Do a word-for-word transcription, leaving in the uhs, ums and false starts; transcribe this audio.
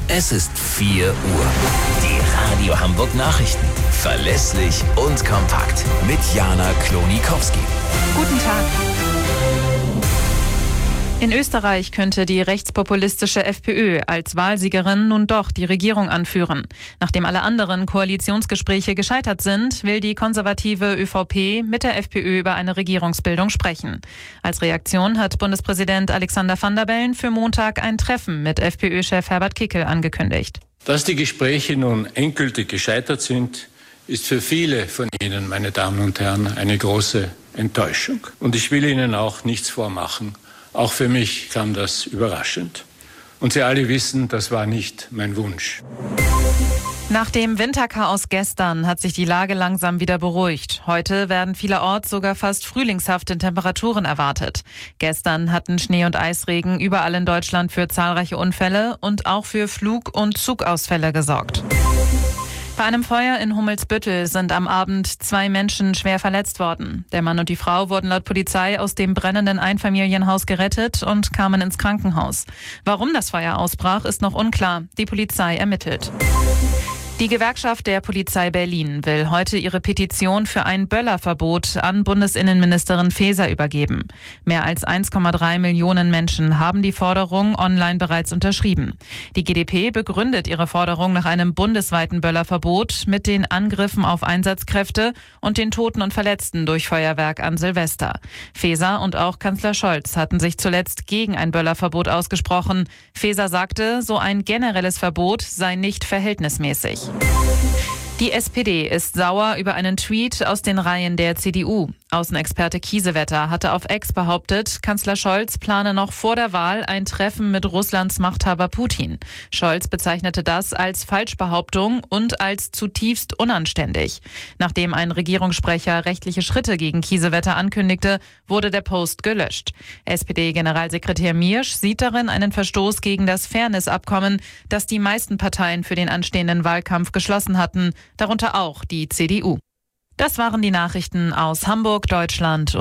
Es ist vier Uhr. Die Radio Hamburg Nachrichten. Verlässlich und kompakt. Mit Jana Klonikowski. Guten Tag. In Österreich könnte die rechtspopulistische FPÖ als Wahlsiegerin nun doch die Regierung anführen. Nachdem alle anderen Koalitionsgespräche gescheitert sind, will die konservative ÖVP mit der FPÖ über eine Regierungsbildung sprechen. Als Reaktion hat Bundespräsident Alexander Van der Bellen für Montag ein Treffen mit FPÖ-Chef Herbert Kickl angekündigt. Dass die Gespräche nun endgültig gescheitert sind, ist für viele von Ihnen, meine Damen und Herren, eine große Enttäuschung. Und ich will Ihnen auch nichts vormachen. Auch für mich kam das überraschend. Und Sie alle wissen, das war nicht mein Wunsch. Nach dem Winterchaos gestern hat sich die Lage langsam wieder beruhigt. Heute werden vielerorts sogar fast frühlingshafte Temperaturen erwartet. Gestern hatten Schnee- und Eisregen überall in Deutschland für zahlreiche Unfälle und auch für Flug- und Zugausfälle gesorgt. Bei einem Feuer in Hummelsbüttel sind am Abend zwei Menschen schwer verletzt worden. Der Mann und die Frau wurden laut Polizei aus dem brennenden Einfamilienhaus gerettet und kamen ins Krankenhaus. Warum das Feuer ausbrach, ist noch unklar. Die Polizei ermittelt. Die Gewerkschaft der Polizei Berlin will heute ihre Petition für ein Böllerverbot an Bundesinnenministerin Faeser übergeben. Mehr als eins Komma drei Millionen Menschen haben die Forderung online bereits unterschrieben. Die G d P begründet ihre Forderung nach einem bundesweiten Böllerverbot mit den Angriffen auf Einsatzkräfte und den Toten und Verletzten durch Feuerwerk an Silvester. Faeser und auch Kanzler Scholz hatten sich zuletzt gegen ein Böllerverbot ausgesprochen. Faeser sagte, so ein generelles Verbot sei nicht verhältnismäßig. Die S P D ist sauer über einen Tweet aus den Reihen der C D U. Außenexperte Kiesewetter hatte auf X behauptet, Kanzler Scholz plane noch vor der Wahl ein Treffen mit Russlands Machthaber Putin. Scholz bezeichnete das als Falschbehauptung und als zutiefst unanständig. Nachdem ein Regierungssprecher rechtliche Schritte gegen Kiesewetter ankündigte, wurde der Post gelöscht. S P D-Generalsekretär Miersch sieht darin einen Verstoß gegen das Fairness-Abkommen, das die meisten Parteien für den anstehenden Wahlkampf geschlossen hatten, darunter auch die C D U. Das waren die Nachrichten aus Hamburg, Deutschland.